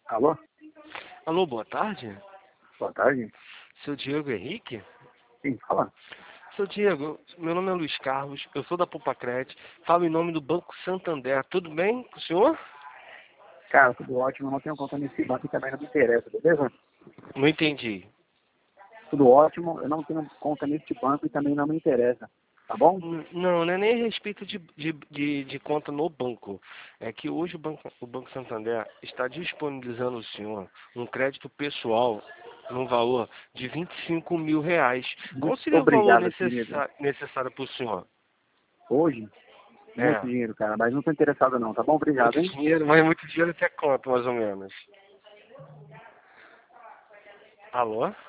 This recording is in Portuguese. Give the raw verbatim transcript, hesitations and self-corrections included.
Alô? Alô, boa tarde. Boa tarde. Seu Diego Henrique? Quem fala? Seu Diego, meu nome é Luiz Carlos, eu sou da Pupacred, falo em nome do Banco Santander. Tudo bem com o senhor? Cara, tudo ótimo, eu não tenho conta nesse banco e também não me interessa, beleza? Não entendi. Tudo ótimo, eu não tenho conta nesse banco e também não me interessa, tá bom? N- Não, não é nem a respeito de, de, de, de conta no banco. É que hoje o Banco, o Banco Santander está disponibilizando ao senhor um crédito pessoal no valor de vinte e cinco mil reais. Qual Muito seria o valor obrigado, querido. necessário, necessário para o senhor? Hoje, muito É, dinheiro, cara, mas não tô interessado não, tá bom? Obrigado, muito hein? dinheiro, mas muito dinheiro até quanto, mais ou menos? Alô?